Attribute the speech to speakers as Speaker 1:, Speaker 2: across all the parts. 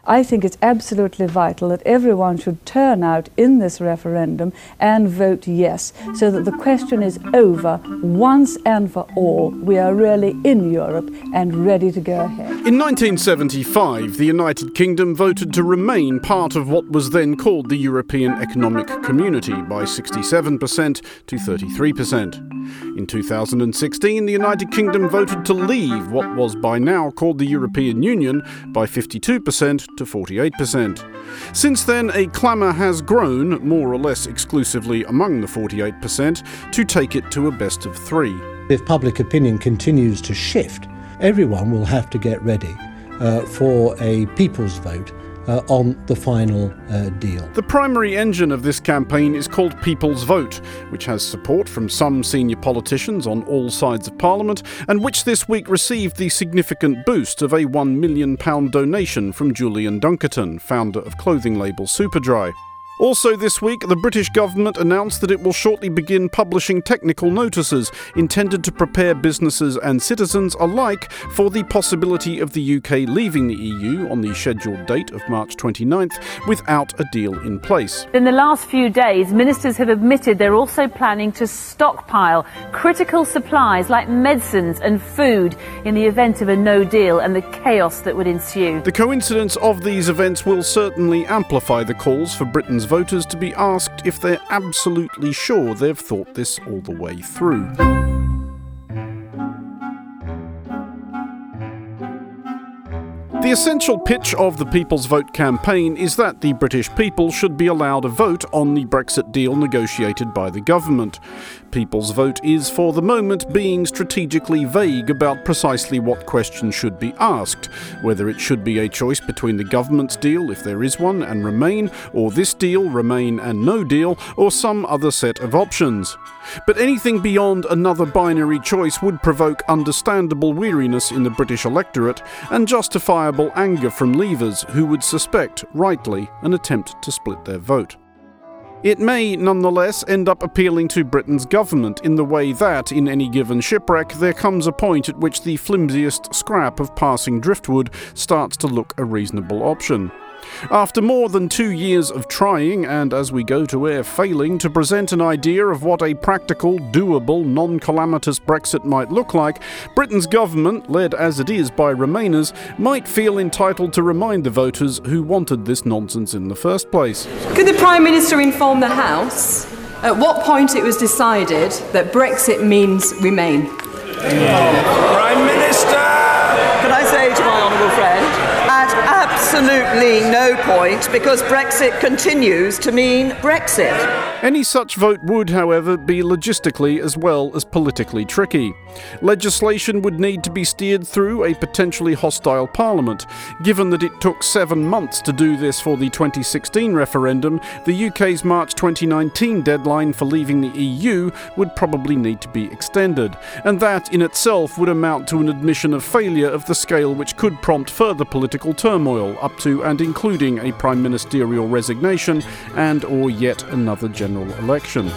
Speaker 1: I think it's absolutely vital that everyone should turn out in this referendum and vote yes, so that the question is over once and for all. We are really in Europe and ready to go ahead.
Speaker 2: In 1975, the United Kingdom voted to remain part of what was then called the European Economic Community by 67% to 33%. In 2016, the United Kingdom voted to leave what was by now called the European Union by 52% to 48%. Since then, a clamour has grown, more or less exclusively among the 48%, to take it to a best of three.
Speaker 3: If public opinion continues to shift, everyone will have to get ready for a people's vote on the final deal.
Speaker 2: The primary engine of this campaign is called People's Vote, which has support from some senior politicians on all sides of Parliament, and which this week received the significant boost of a £1 million donation from Julian Dunkerton, founder of clothing label Superdry. Also this week, the British government announced that it will shortly begin publishing technical notices intended to prepare businesses and citizens alike for the possibility of the UK leaving the EU on the scheduled date of March 29th without a deal in place.
Speaker 4: In the last few days, ministers have admitted they're also planning to stockpile critical supplies like medicines and food in the event of a no deal and the chaos that would ensue.
Speaker 2: The coincidence of these events will certainly amplify the calls for Britain's voters to be asked if they're absolutely sure they've thought this all the way through. The essential pitch of the People's Vote campaign is that the British people should be allowed a vote on the Brexit deal negotiated by the government. People's Vote is, for the moment, being strategically vague about precisely what questions should be asked, whether it should be a choice between the government's deal, if there is one, and Remain, or this deal, Remain and no deal, or some other set of options. But anything beyond another binary choice would provoke understandable weariness in the British electorate and justifiable anger from Leavers who would suspect, rightly, an attempt to split their vote. It may, nonetheless, end up appealing to Britain's government in the way that, in any given shipwreck, there comes a point at which the flimsiest scrap of passing driftwood starts to look a reasonable option. After more than 2 years of trying, and as we go to air failing, to present an idea of what a practical, doable, non-calamitous Brexit might look like, Britain's government, led as it is by Remainers, might feel entitled to remind the voters who wanted this nonsense in the first place.
Speaker 5: Could the Prime Minister inform the House at what point it was decided that Brexit means Remain?
Speaker 6: Prime Minister!
Speaker 7: Can I say to my honourable friend, at absolutely no point, because Brexit continues to mean Brexit.
Speaker 2: Any such vote would, however, be logistically as well as politically tricky. Legislation would need to be steered through a potentially hostile Parliament. Given that it took 7 months to do this for the 2016 referendum, the UK's March 2019 deadline for leaving the EU would probably need to be extended, and that in itself would amount to an admission of failure of the scale which could prompt further political turmoil, up to and including a prime ministerial resignation and or yet another general election.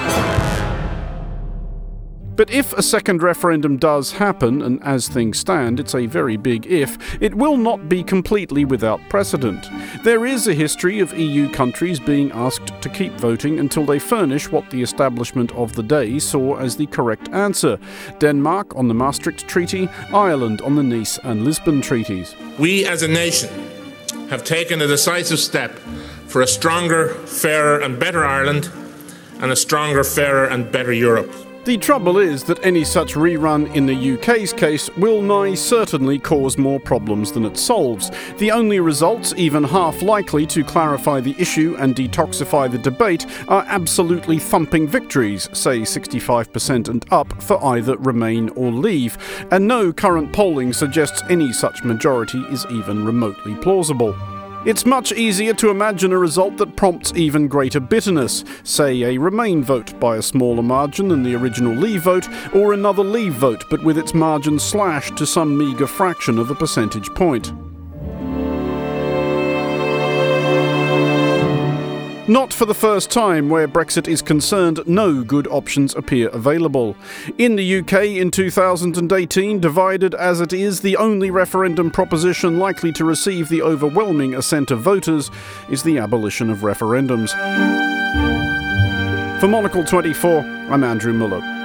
Speaker 2: But if a second referendum does happen, and as things stand, it's a very big if, it will not be completely without precedent. There is a history of EU countries being asked to keep voting until they furnish what the establishment of the day saw as the correct answer. Denmark on the Maastricht Treaty, Ireland on the Nice and Lisbon treaties.
Speaker 6: We as a nation have taken a decisive step for a stronger, fairer and better Ireland and a stronger, fairer and better Europe.
Speaker 2: The trouble is that any such rerun in the UK's case will nigh certainly cause more problems than it solves. The only results, even half likely to clarify the issue and detoxify the debate, are absolutely thumping victories, say 65% and up, for either Remain or Leave, and no current polling suggests any such majority is even remotely plausible. It's much easier to imagine a result that prompts even greater bitterness, say a Remain vote by a smaller margin than the original Leave vote, or another Leave vote but with its margin slashed to some meagre fraction of a percentage point. Not for the first time, where Brexit is concerned, no good options appear available. In the UK in 2018, divided as it is, the only referendum proposition likely to receive the overwhelming assent of voters is the abolition of referendums. For Monocle 24, I'm Andrew Muller.